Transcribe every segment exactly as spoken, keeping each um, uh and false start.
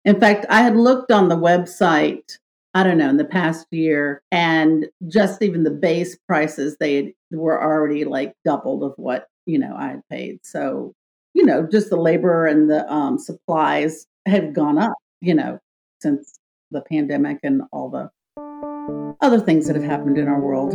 In fact, I had looked on the website, I don't know, in the past year, and just even the base prices, they had, were already like doubled of what, you know, I had paid. So, you know, just the labor and the um, supplies have gone up, you know, since the pandemic and all the other things that have happened in our world.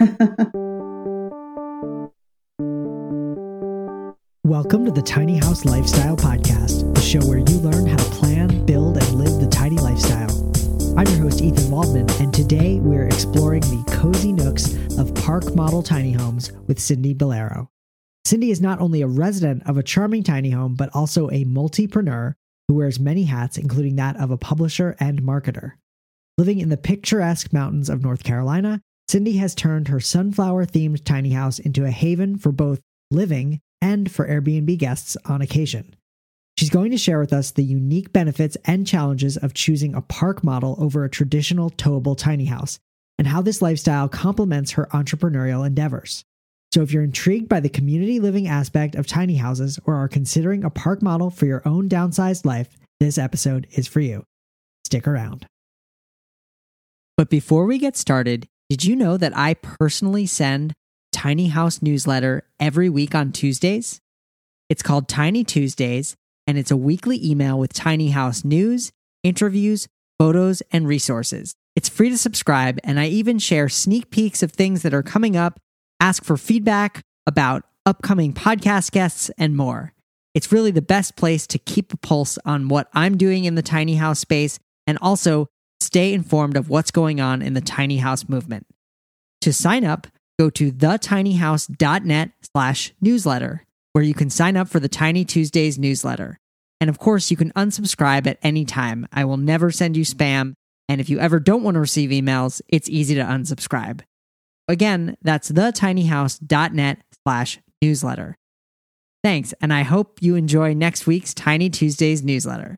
Welcome to the Tiny House Lifestyle Podcast, the show where you learn how to plan, build, and live the tiny lifestyle. I'm your host, Ethan Waldman, and today we're exploring the cozy nooks of park model tiny homes with Cindy Bellero. Cindy is not only a resident of a charming tiny home, but also a multipreneur who wears many hats, including that of a publisher and marketer. Living in the picturesque mountains of North Carolina, Cindy has turned her sunflower-themed tiny house into a haven for both living and for Airbnb guests on occasion. She's going to share with us the unique benefits and challenges of choosing a park model over a traditional towable tiny house, and how this lifestyle complements her entrepreneurial endeavors. So if you're intrigued by the community living aspect of tiny houses or are considering a park model for your own downsized life, this episode is for you. Stick around. But before we get started, did you know that I personally send Tiny House newsletter every week on Tuesdays? It's called Tiny Tuesdays, and it's a weekly email with Tiny House news, interviews, photos, and resources. It's free to subscribe, and I even share sneak peeks of things that are coming up, ask for feedback about upcoming podcast guests, and more. It's really the best place to keep a pulse on what I'm doing in the tiny house space and also stay informed of what's going on in the tiny house movement. To sign up, go to thetinyhouse.net slash newsletter, where you can sign up for the Tiny Tuesdays newsletter. And of course, you can unsubscribe at any time. I will never send you spam. And if you ever don't want to receive emails, it's easy to unsubscribe. Again, that's thetinyhouse.net slash newsletter. Thanks, and I hope you enjoy next week's Tiny Tuesdays newsletter.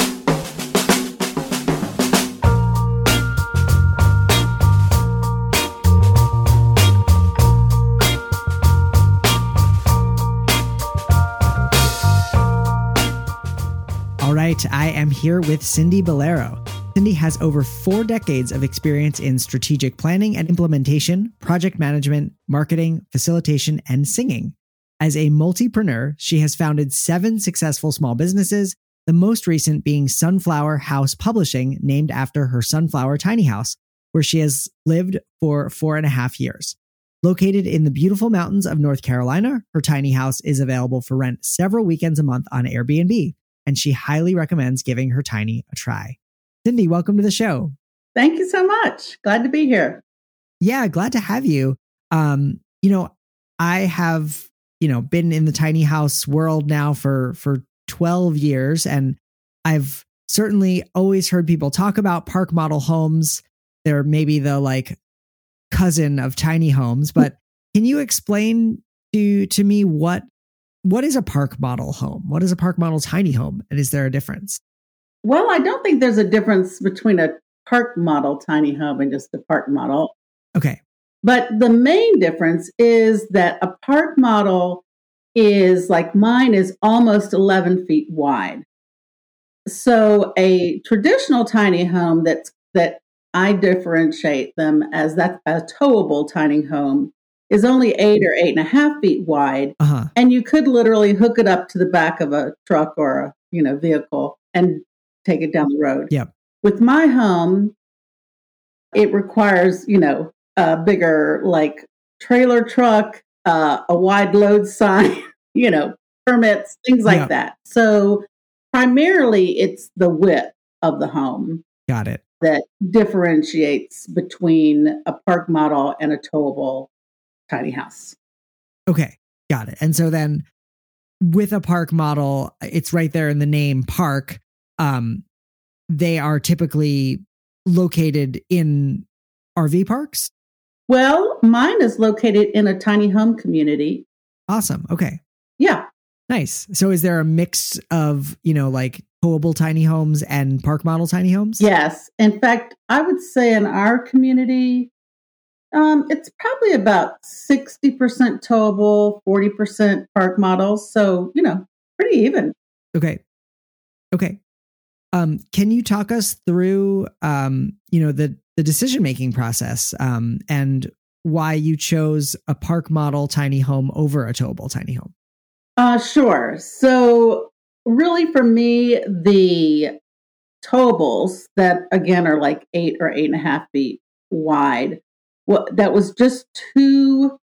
All right, I am here with Cindy Bellero. Cindy has over four decades of experience in strategic planning and implementation, project management, marketing, facilitation, and singing. As a multipreneur, she has founded seven successful small businesses, the most recent being Sunflower House Publishing, named after her sunflower tiny house, where she has lived for four and a half years. Located in the beautiful mountains of North Carolina, her tiny house is available for rent several weekends a month on Airbnb, and she highly recommends giving her tiny a try. Cindy, welcome to the show. Thank you so much. Glad to be here. Yeah, glad to have you. Um, you know, I have, you know, been in the tiny house world now for, for twelve years, and I've certainly always heard people talk about park model homes. They're maybe the like cousin of tiny homes, but can you explain to, to me what What is a park model home? What is a park model tiny home? And is there a difference? Well, I don't think there's a difference between a park model tiny home and just a park model. Okay. But the main difference is that a park model is like mine is almost eleven feet wide. So a traditional tiny home that's that I differentiate them as that a towable tiny home is only eight or eight and a half feet wide. Uh-huh. And you could literally hook it up to the back of a truck or a, you know, vehicle and take it down the road. Yep. With my home, it requires, you know, a bigger like trailer truck, uh, a wide load sign, you know, permits, things like Yep. that. So primarily it's the width of the home. Got it. That differentiates between a park model and a towable tiny house. Okay, got it. And so then with a park model, it's right there in the name park. Um, they are typically located in R V parks? Well, mine is located in a tiny home community. Awesome. Okay. Yeah. Nice. So is there a mix of, you know, like towable tiny homes and park model tiny homes? Yes. In fact, I would say in our community, Um, it's probably about sixty percent towable, forty percent park models. So, you know, pretty even. Okay. Okay. Um, can you talk us through, um, you know, the, the decision-making process um, and why you chose a park model tiny home over a towable tiny home? Uh, sure. So really for me, the towables that again are like eight or eight and a half feet wide, well, that was just too,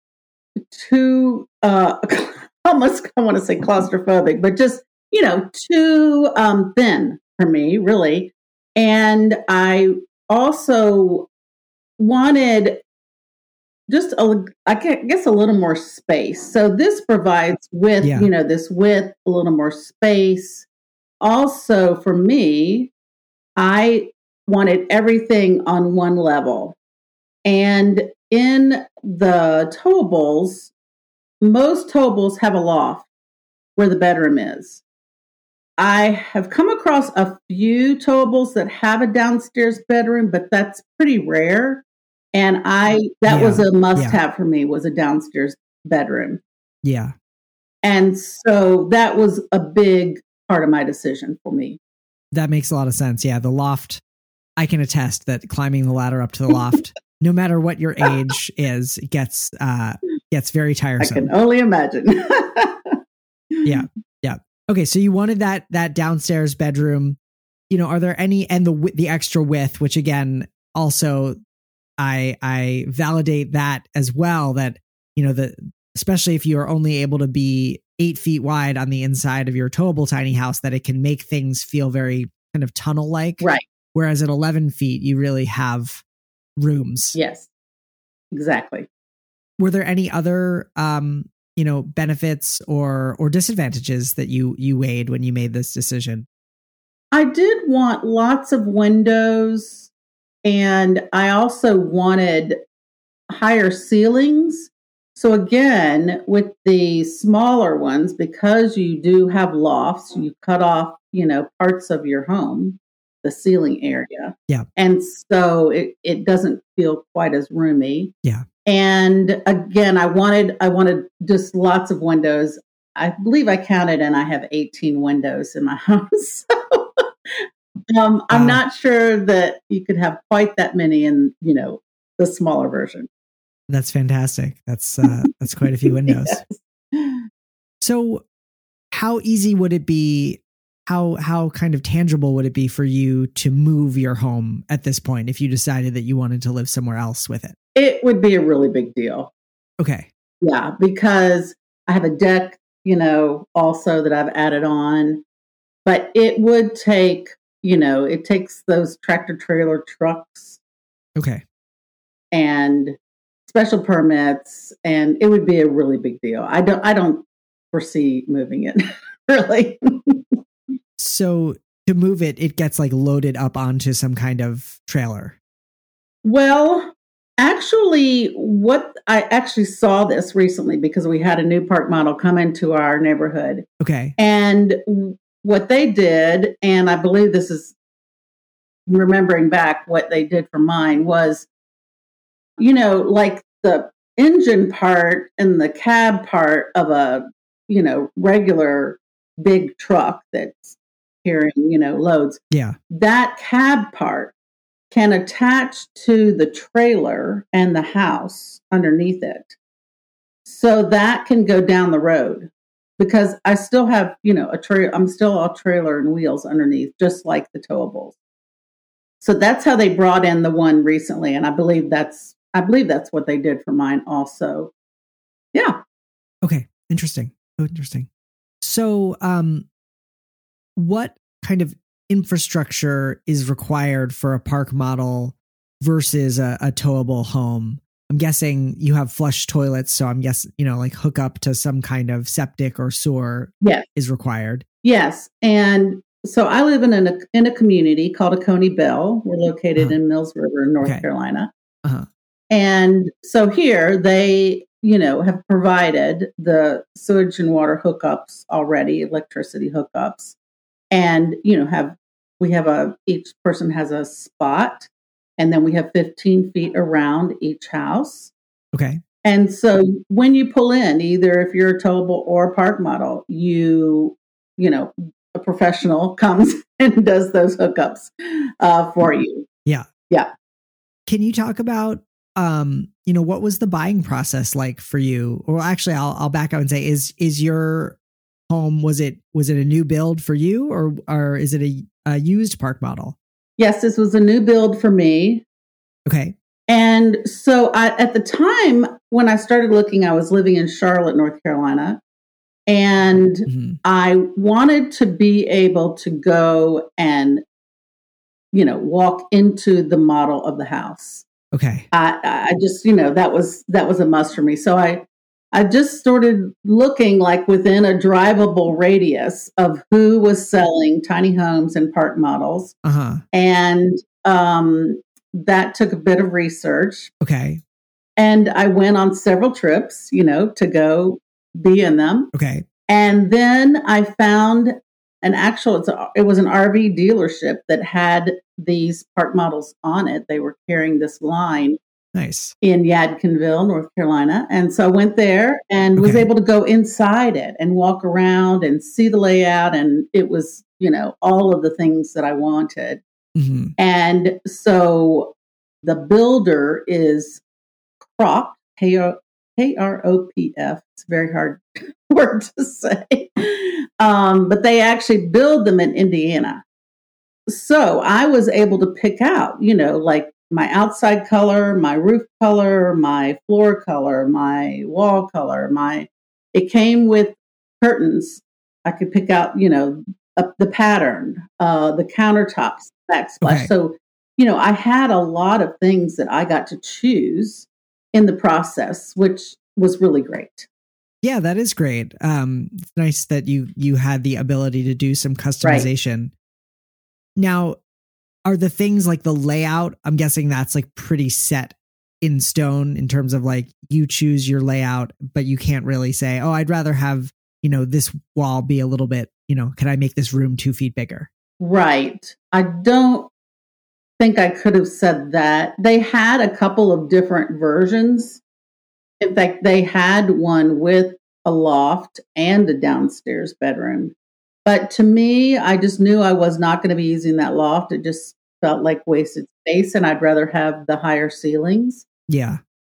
too, uh, almost, I want to say claustrophobic, but just, you know, too um, thin for me, really. And I also wanted just, a, I guess, a little more space. So this provides with, Yeah. you know, this width, a little more space. Also, for me, I wanted everything on one level. And in the towables, most towables have a loft where the bedroom is. I have come across a few towables that have a downstairs bedroom, but that's pretty rare. And I that Yeah. was a must-have Yeah. for me, was a downstairs bedroom. Yeah. And so that was a big part of my decision for me. That makes a lot of sense. Yeah. The loft, I can attest that climbing the ladder up to the loft, no matter what your age is, gets uh, gets very tiresome. I can only imagine. Yeah. Yeah. Okay. So you wanted that that downstairs bedroom. You know, are there any, and the the extra width, which again, also I I validate that as well, that, you know, the especially if you are only able to be eight feet wide on the inside of your towable tiny house, that it can make things feel very kind of tunnel like. Right. Whereas at eleven feet, you really have rooms. Yes, exactly. Were there any other, um, you know, benefits or or disadvantages that you you weighed when you made this decision? I did want lots of windows, and I also wanted higher ceilings. So again, with the smaller ones, because you do have lofts, you cut off, you know, parts of your home, the ceiling area. Yeah. And so it, it doesn't feel quite as roomy. Yeah. And again, I wanted I wanted just lots of windows. I believe I counted and I have eighteen windows in my house. So um, I'm Wow. not sure that you could have quite that many in, you know, the smaller version. That's fantastic. That's uh, that's quite a few windows. Yes. So how easy would it be? How how kind of tangible would it be for you to move your home at this point if you decided that you wanted to live somewhere else with it? It would be a really big deal. Okay. Yeah, because I have a deck, you know, also that I've added on. But it would take, you know, it takes those tractor trailer trucks Okay. and special permits, and it would be a really big deal. I don't I don't foresee moving it, really. So to move it, it gets like loaded up onto some kind of trailer. Well, actually, what I actually saw this recently because we had a new park model come into our neighborhood. Okay. And what they did, and I believe this is remembering back what they did for mine, was, you know, like the engine part and the cab part of a, you know, regular big truck that's carrying, you know, loads. Yeah. That cab part can attach to the trailer and the house underneath it. So that can go down the road, because I still have, you know, a trailer. I'm still all trailer and wheels underneath, just like the towables. So that's how they brought in the one recently. And I believe that's, I believe that's what they did for mine also. Yeah. Okay. Interesting. Oh, interesting. So, um, what kind of infrastructure is required for a park model versus a, a towable home? I'm guessing you have flush toilets, so I'm guessing, you know, like hook up to some kind of septic or sewer Yes. is required. Yes. And so I live in a, in a community called Oconee Bell. We're located Uh-huh. in Mills River, North Okay. Carolina. Uh-huh. And so here they, you know, have provided the sewage and water hookups already, electricity hookups. And, you know, have, we have a, each person has a spot, and then we have fifteen feet around each house. Okay. And so when you pull in, either if you're a towable or a park model, you, you know, a professional comes and does those hookups uh, for you. Yeah. Yeah. Can you talk about, um, you know, what was the buying process like for you? Or actually, I'll I'll back up and say, is is your home, was it was it a new build for you, or or is it a, a used park model? Yes, this was a new build for me. Okay. And so I, at the time when I started looking, I was living in Charlotte, North Carolina, and Mm-hmm. I wanted to be able to go and, you know, walk into the model of the house. Okay. I, I just, you know, that was that was a must for me. So I I just started looking like within a drivable radius of who was selling tiny homes and park models. Uh-huh. And um, that took a bit of research. Okay. And I went on several trips, you know, to go be in them. Okay. And then I found an actual, it's a, it was an R V dealership that had these park models on it. They were carrying this line. Nice. In Yadkinville, North Carolina. And so I went there and okay. was able to go inside it and walk around and see the layout. And it was, you know, all of the things that I wanted. Mm-hmm. And so the builder is Krop, K R O P F. It's a very hard word to say. Um, but they actually build them in Indiana. So I was able to pick out, you know, like, my outside color, my roof color, my floor color, my wall color, my, it came with curtains. I could pick out, you know, uh, the pattern, uh, the countertops, backsplash. Okay. So, you know, I had a lot of things that I got to choose in the process, which was really great. Yeah, that is great. Um, it's nice that you, you had the ability to do some customization. Right. Now, are the things like the layout, I'm guessing that's like pretty set in stone in terms of like you choose your layout, but you can't really say, oh, I'd rather have, you know, this wall be a little bit, you know, can I make this room two feet bigger? Right. I don't think I could have said that. They had a couple of different versions. In fact, they had one with a loft and a downstairs bedroom. But to me, I just knew I was not going to be using that loft. It just felt like wasted space, and I'd rather have the higher ceilings. Yeah.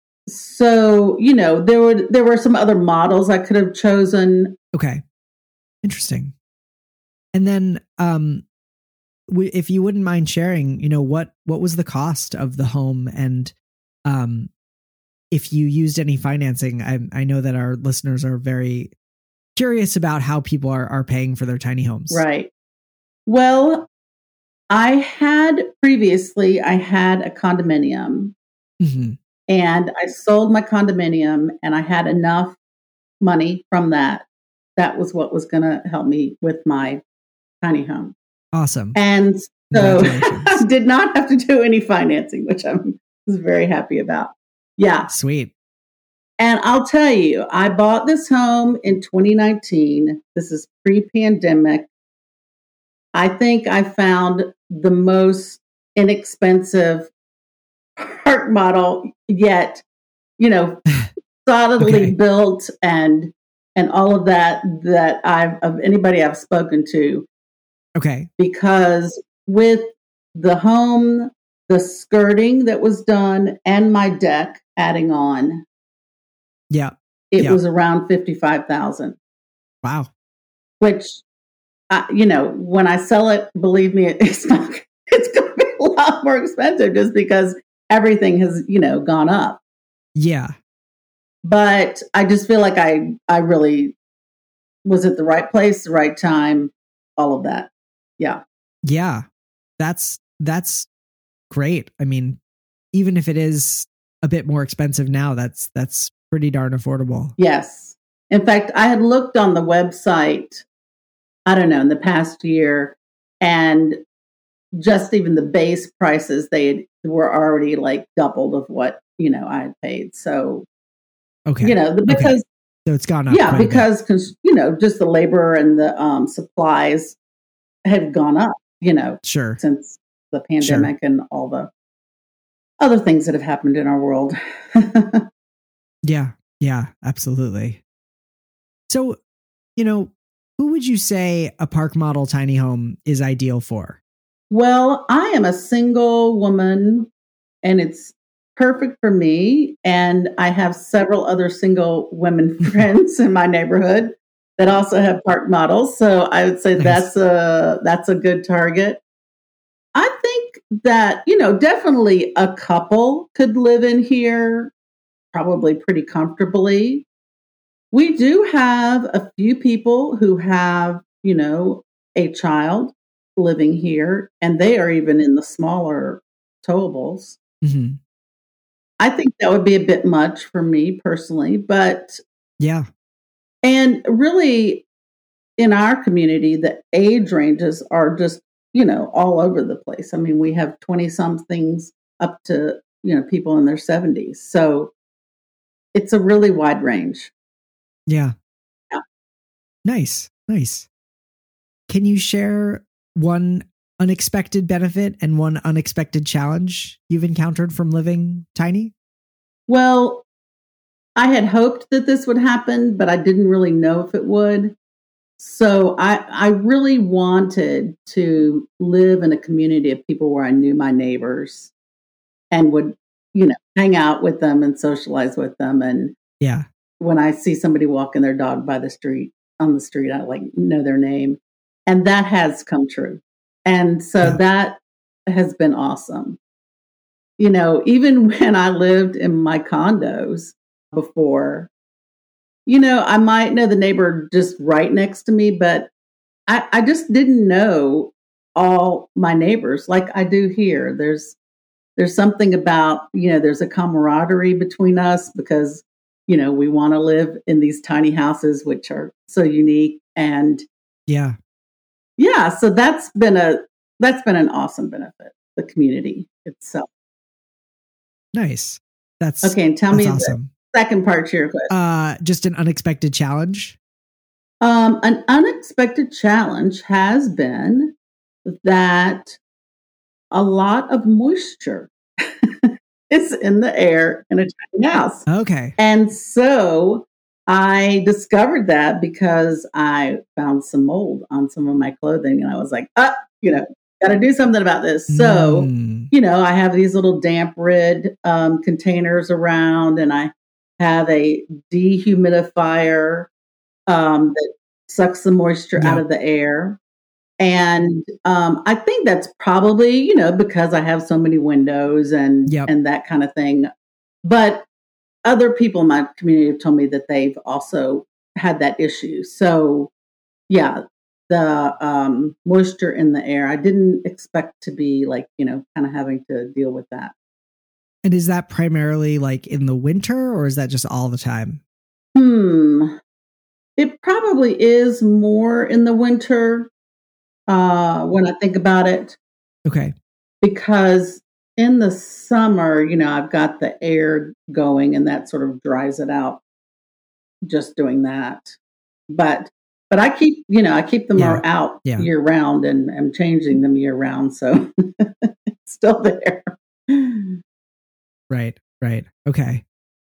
So, you know, there were there were some other models I could have chosen. Okay. Interesting. And then, um, w- if you wouldn't mind sharing, you know, what what was the cost of the home, and um, if you used any financing? I I know that our listeners are very curious about how people are, are paying for their tiny homes. Right. Well, I had previously, I had a condominium mm-hmm. and I sold my condominium and I had enough money from that. That was what was going to help me with my tiny home. Awesome. And so I did not have to do any financing, which I was very happy about. Yeah. Sweet. And I'll tell you, I bought this home in twenty nineteen. This is pre-pandemic. I think I found the most inexpensive park model yet, you know, solidly okay. built and and all of that that I've of anybody I've spoken to. Okay. Because with the home, the skirting that was done, and my deck adding on. Yeah. It yeah. was around fifty-five thousand dollars. Wow. Which, uh, you know, when I sell it, believe me, it's not, it's going to be a lot more expensive just because everything has, you know, gone up. Yeah. But I just feel like I, I really was at the right place, the right time, all of that. Yeah. Yeah. That's, that's great. I mean, even if it is a bit more expensive now, that's, that's pretty darn affordable. Yes. In fact, I had looked on the website, I don't know, in the past year, and just even the base prices, they had, were already like doubled of what, you know, I had paid. So, okay. you know, because, okay. So it's gone up. Yeah, because, you know, just the labor and the um, supplies have gone up, you know, sure. since the pandemic sure. and all the other things that have happened in our world. Yeah. Yeah, absolutely. So, you know, who would you say a park model tiny home is ideal for? Well, I am a single woman and it's perfect for me. And I have several other single women friends in my neighborhood that also have park models. So I would say nice. that's a that's a good target. I think that, you know, definitely a couple could live in here probably pretty comfortably. We do have a few people who have, you know, a child living here, and they are even in the smaller towables. Mm-hmm. I think that would be a bit much for me personally, but yeah. And really in our community, the age ranges are just, you know, all over the place. I mean, we have twenty somethings up to, you know, people in their seventies. So it's a really wide range. Yeah. Yeah. Nice. Nice. Can you share one unexpected benefit and one unexpected challenge you've encountered from living tiny? Well, I had hoped that this would happen, but I didn't really know if it would. So I, I really wanted to live in a community of people where I knew my neighbors and would, you know, hang out with them and socialize with them. And yeah, when I see somebody walking their dog by the street, on the street, I like know their name. And that has come true. And so yeah. that has been awesome. You know, even when I lived in my condos before, you know, I might know the neighbor just right next to me, but I, I just didn't know all my neighbors like I do here. There's there's something about, you know, there's a camaraderie between us because, you know, we want to live in these tiny houses, which are so unique. And yeah, yeah, so that's been a that's been an awesome benefit, the community itself. Nice. That's okay. And tell that's me awesome. the second part to your question. Uh, just an unexpected challenge. Um, an unexpected challenge has been that a lot of moisture is in the air in a tiny house. Okay. And so I discovered that because I found some mold on some of my clothing and I was like, ah, you know, got to do something about this. So, mm. you know, I have these little damp rid um, containers around and I have a dehumidifier um, that sucks the moisture yep. out of the air. And um, I think that's probably, you know, because I have so many windows and yep. and that kind of thing. But other people in my community have told me that they've also had that issue. So, yeah, the um, moisture in the air, I didn't expect to be like, you know, kind of having to deal with that. And is that primarily like in the winter or is that just all the time? Hmm. It probably is more in the winter. Uh, when I think about it. Okay. Because in the summer, you know, I've got the air going and that sort of dries it out just doing that. But, but I keep, you know, I keep them yeah. out yeah. year round and I'm changing them year round. So it's still there. Right. Right. Okay.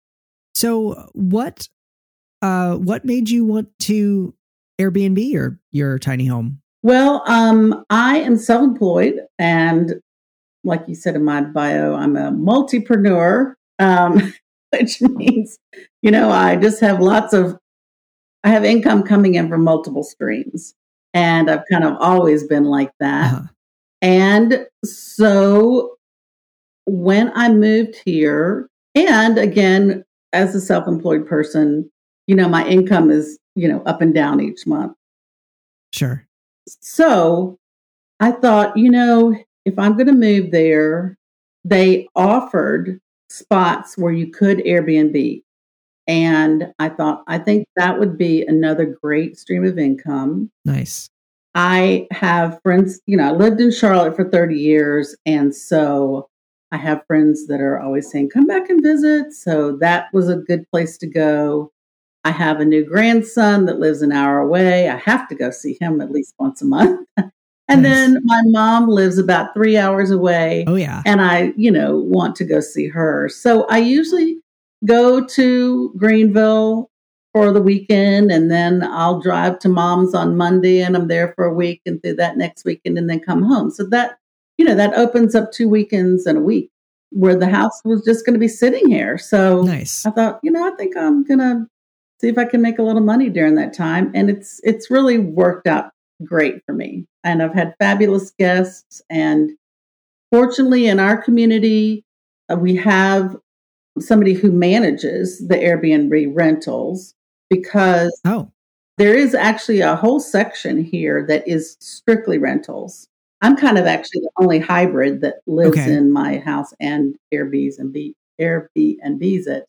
So what, uh, what made you want to Airbnb your, your tiny home? Well, um, I am self-employed and like you said in my bio, I'm a multipreneur, um, which means, you know, I just have lots of, I have income coming in from multiple streams and I've kind of always been like that. Uh-huh. And so when I moved here, and again, as a self-employed person, you know, my income is, you know, up and down each month. Sure. So I thought, you know, if I'm going to move there, they offered spots where you could Airbnb. And I thought, I think that would be another great stream of income. Nice. I have friends, you know, I lived in Charlotte for thirty years. And so I have friends that are always saying, come back and visit. So that was a good place to go. I have a new grandson that lives an hour away. I have to go see him at least once a month. And nice. Then my mom lives about three hours away. Oh, yeah. And I, you know, want to go see her. So I usually go to Greenville for the weekend, and then I'll drive to mom's on Monday and I'm there for a week and through that next weekend and then come home. So that, you know, that opens up two weekends in a week where the house was just going to be sitting here. So nice. I thought, you know, I think I'm going to see if I can make a little money during that time. And it's, it's really worked out great for me. And I've had fabulous guests, and fortunately in our community, uh, we have somebody who manages the Airbnb rentals, because oh. there is actually a whole section here that is strictly rentals. I'm kind of actually the only hybrid that lives okay. in my house and Airbnbs and B, Airbnbs it.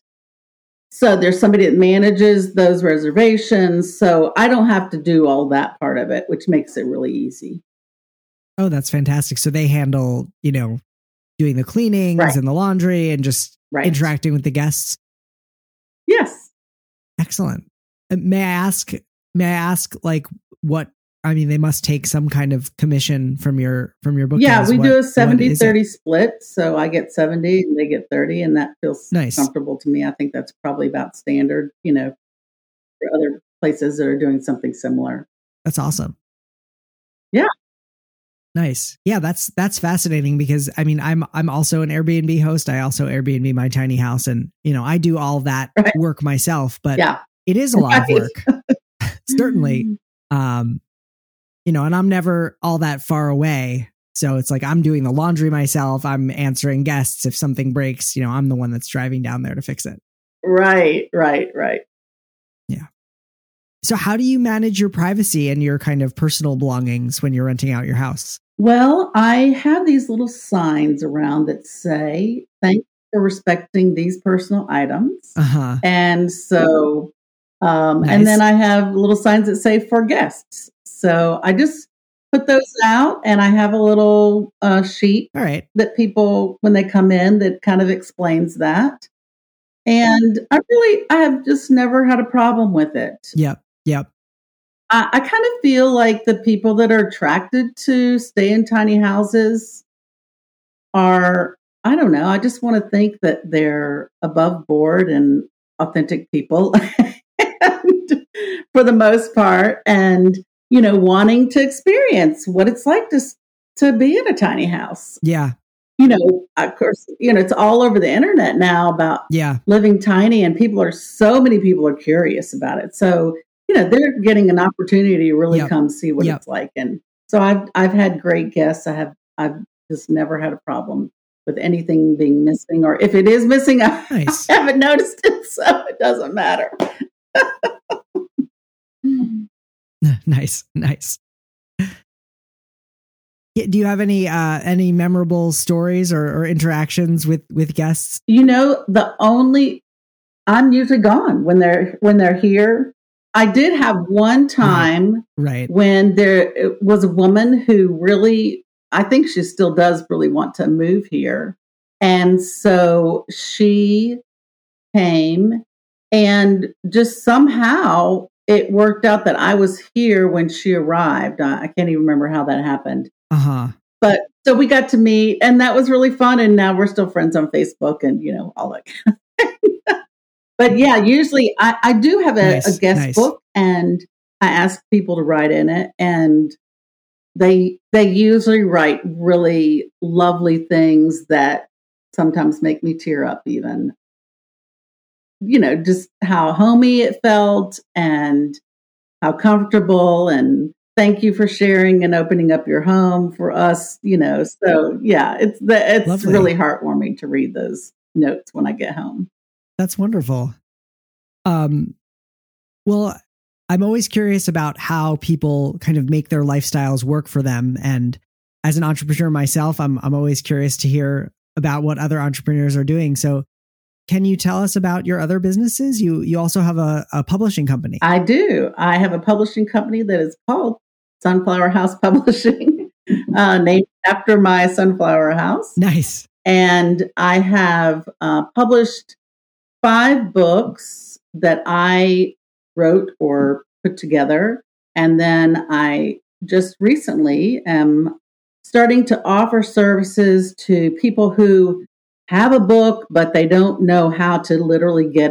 So there's somebody that manages those reservations. So I don't have to do all that part of it, which makes it really easy. Oh, that's fantastic. So they handle, you know, doing the cleanings right. and the laundry and just right. interacting with the guests. Yes. Excellent. Uh, may I ask, may I ask like what, I mean, they must take some kind of commission from your, from your bookings. Yeah, we what, do a seventy thirty split. So I get seventy and they get thirty, and that feels nice. Comfortable to me. I think that's probably about standard, you know, for other places that are doing something similar. That's awesome. Yeah. Nice. Yeah, that's that's fascinating, because I mean, I'm I'm also an Airbnb host. I also Airbnb my tiny house, and you know, I do all that right. work myself, but yeah. it is a lot right. of work. Certainly. Um, you know, and I'm never all that far away. So it's like I'm doing the laundry myself. I'm answering guests. If something breaks, you know, I'm the one that's driving down there to fix it. Right, right, right. Yeah. So how do you manage your privacy and your kind of personal belongings when you're renting out your house? Well, I have these little signs around that say, "Thanks for respecting these personal items." Uh-huh. And so, um, nice. and then I have little signs that say "for guests." So I just put those out, and I have a little uh, sheet All right. that people, when they come in, that kind of explains that. And I really, I have just never had a problem with it. Yep. Yep. I, I kind of feel like the people that are attracted to stay in tiny houses are, I don't know, I just want to think that they're above board and authentic people and, for the most part, and, you know, wanting to experience what it's like to, to be in a tiny house. Yeah. You know, of course, you know, it's all over the internet now about yeah. living tiny, and people are, so many people are curious about it. So, you know, they're getting an opportunity to really yep. come see what yep. it's like. And so I've, I've had great guests. I have, I've just never had a problem with anything being missing, or if it is missing, I, nice. I haven't noticed it. So it doesn't matter. Nice. Nice. Do you have any, uh, any memorable stories or, or interactions with, with guests? You know, the only, I'm usually gone when they're, when they're here. I did have one time right. when there was a woman who really, I think she still does really want to move here. And so she came, and just somehow it worked out that I was here when she arrived. I, I can't even remember how that happened. Uh-huh. But so we got to meet, and that was really fun. And now we're still friends on Facebook and, you know, all that kind of thing. But yeah, usually I, I do have a, nice, a guest nice. book, and I ask people to write in it, and they they usually write really lovely things that sometimes make me tear up even. You know, just how homey it felt and how comfortable, and thank you for sharing and opening up your home for us, you know. So yeah, it's the, it's lovely. Really heartwarming to read those notes when I get home. That's wonderful. Um, well, I'm always curious about how people kind of make their lifestyles work for them. And as an entrepreneur myself, I'm I'm always curious to hear about what other entrepreneurs are doing. So can you tell us about your other businesses? You you also have a, a publishing company. I do. I have a publishing company that is called Sunflower House Publishing, uh, named after my sunflower house. Nice. And I have uh, published five books that I wrote or put together. And then I just recently am starting to offer services to people who have a book, but they don't know how to literally get it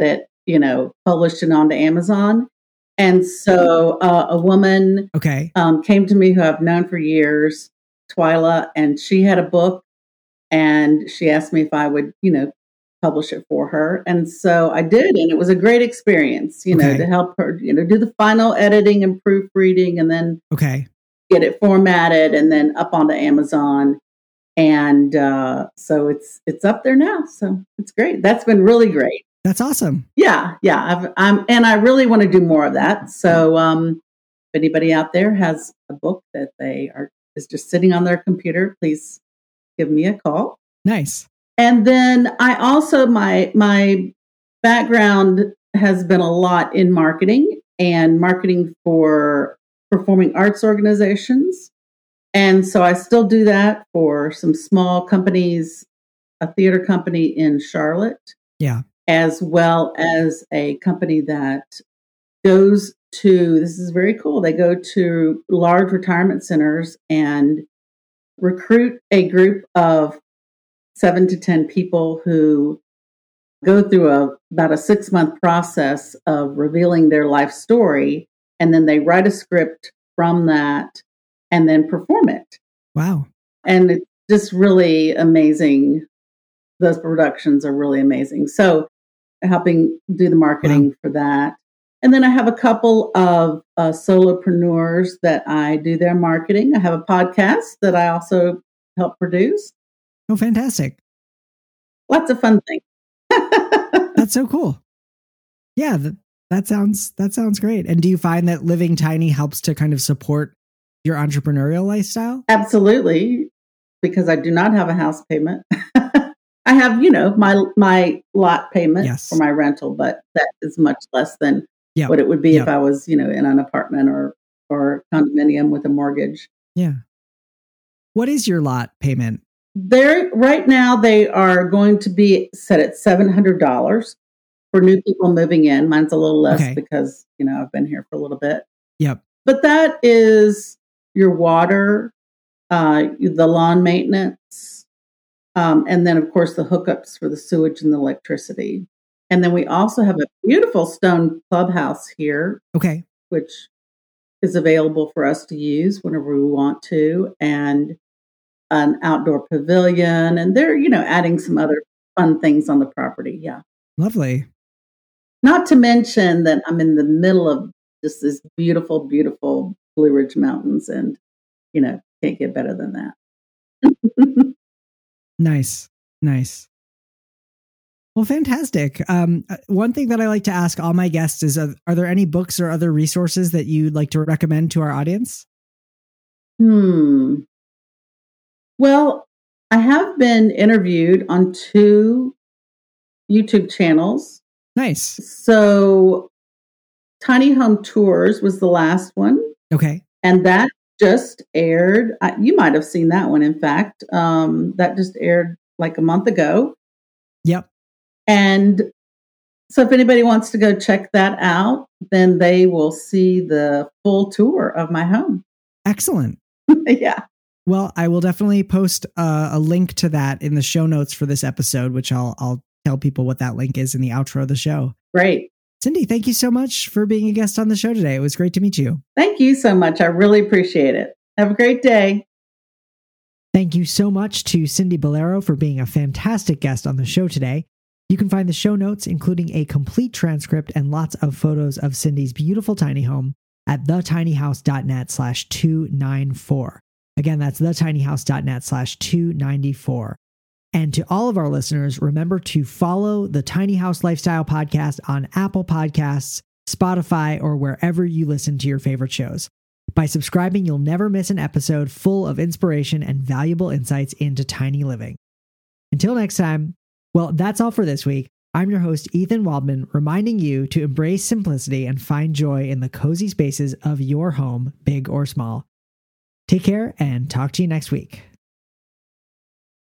you know, published it onto Amazon. And so uh, a woman okay. um, came to me who I've known for years, Twyla, and she had a book, and she asked me if I would, you know, publish it for her. And so I did, and it was a great experience, you know, okay. to help her, you know, do the final editing and proofreading, and then okay. get it formatted and then up onto Amazon. And uh, so it's it's up there now. So it's great. That's been really great. That's awesome. Yeah, yeah. I've, I'm and I really want to do more of that. So um, if anybody out there has a book that they are is just sitting on their computer, please give me a call. Nice. And then I also my my background has been a lot in marketing and marketing for performing arts organizations. And so I still do that for some small companies, a theater company in Charlotte. Yeah. As well as a company that goes to, this is very cool, they go to large retirement centers and recruit a group of seven to ten people who go through a about a six-month process of revealing their life story, and then they write a script from that and then perform it. Wow. And it's just really amazing. Those productions are really amazing. So helping do the marketing wow. for that. And then I have a couple of uh, solopreneurs that I do their marketing. I have a podcast that I also help produce. Oh, fantastic. Lots of fun things. That's so cool. Yeah, that, that sounds that sounds great. And do you find that living tiny helps to kind of support your entrepreneurial lifestyle? Absolutely, because I do not have a house payment. I have, you know, my my lot payment yes. for my rental, but that is much less than yep. what it would be yep. if I was, you know, in an apartment or or condominium with a mortgage. Yeah. What is your lot payment? They're right now they are going to be set at seven hundred dollars for new people moving in. Mine's a little less okay. because, you know, I've been here for a little bit. Yep. But that is your water, uh, the lawn maintenance, um, and then, of course, the hookups for the sewage and the electricity. And then we also have a beautiful stone clubhouse here, okay, which is available for us to use whenever we want to, and an outdoor pavilion. And they're, you know, adding some other fun things on the property. Yeah. Lovely. Not to mention that I'm in the middle of just this beautiful, beautiful Blue Ridge Mountains, and, you know, can't get better than that. Nice. Nice. Well, fantastic. Um, one thing that I like to ask all my guests is, uh, are there any books or other resources that you'd like to recommend to our audience? Hmm. Well, I have been interviewed on two YouTube channels. Nice. So Tiny Home Tours was the last one. Okay. And that just aired. Uh, you might have seen that one, in fact. Um, that just aired like a month ago. Yep. And so if anybody wants to go check that out, then they will see the full tour of my home. Excellent. Yeah. Well, I will definitely post uh, a link to that in the show notes for this episode, which I'll I'll tell people what that link is in the outro of the show. Great. Cindy, thank you so much for being a guest on the show today. It was great to meet you. Thank you so much. I really appreciate it. Have a great day. Thank you so much to Cindy Bolero for being a fantastic guest on the show today. You can find the show notes, including a complete transcript and lots of photos of Cindy's beautiful tiny home at thetinyhouse.net slash 294. Again, that's thetinyhouse.net slash 294. And to all of our listeners, remember to follow the Tiny House Lifestyle Podcast on Apple Podcasts, Spotify, or wherever you listen to your favorite shows. By subscribing, you'll never miss an episode full of inspiration and valuable insights into tiny living. Until next time, well, that's all for this week. I'm your host, Ethan Waldman, reminding you to embrace simplicity and find joy in the cozy spaces of your home, big or small. Take care and talk to you next week.